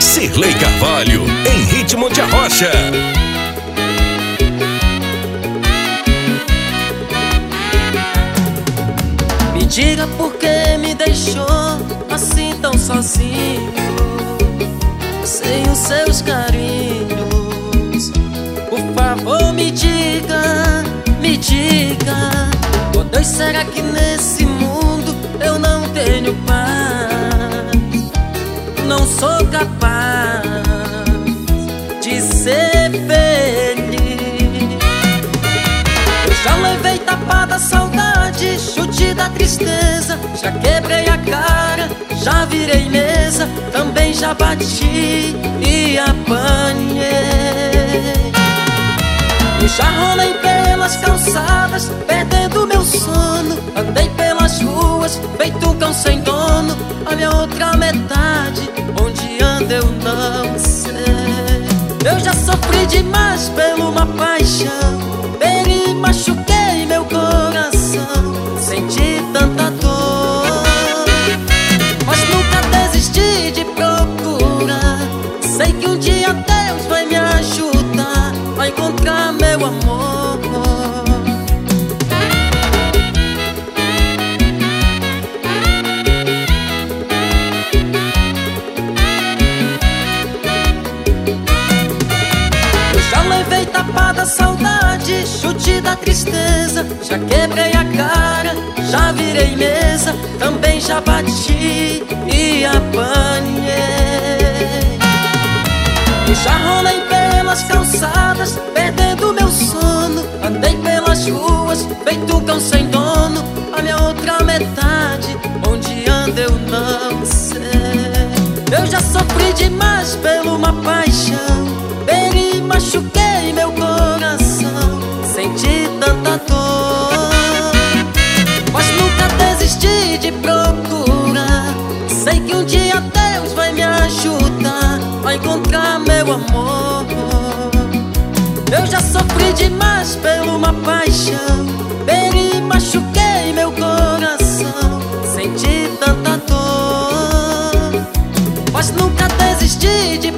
Cirlei Carvalho, em ritmo de arrocha. Me diga por que me deixou assim tão sozinho, sem os seus carinhos. Por favor, me diga, me diga, por Deus, será que nesse mundo eu não tenho paz? Não sou capaz de ser feliz. Eu já levei tapa da saudade, chute da tristeza, já quebrei a cara, já virei mesa, também já bati e apanhei. Eu já rolei pelas calçadas, perdendo meu sono, andei pelas ruas, feito um cão sem dono. A minha outra metade, onde anda eu não sei. Eu já sofri demais por uma paixão, feri e machuquei meu coração, senti tanta dor, mas nunca desisti de procurar. Sei que um dia Deus vai me ajudar a encontrar meu amor. Levei tapa da saudade, chute da tristeza, já quebrei a cara, já virei mesa, também já bati e apanhei. Eu já rolei pelas calçadas, perdendo meu sono, andei pelas ruas, feito um cão sem dono. A minha outra metade, onde anda eu não sei. Eu já sofri demais por uma paixão, feri e machuquei meu coração, senti tanta dor, mas nunca desisti de procurar. Sei que um dia Deus vai me ajudar a encontrar meu amor. Eu já sofri demais por uma paixão, feri e machuquei meu coração, senti tanta dor, mas nunca desisti de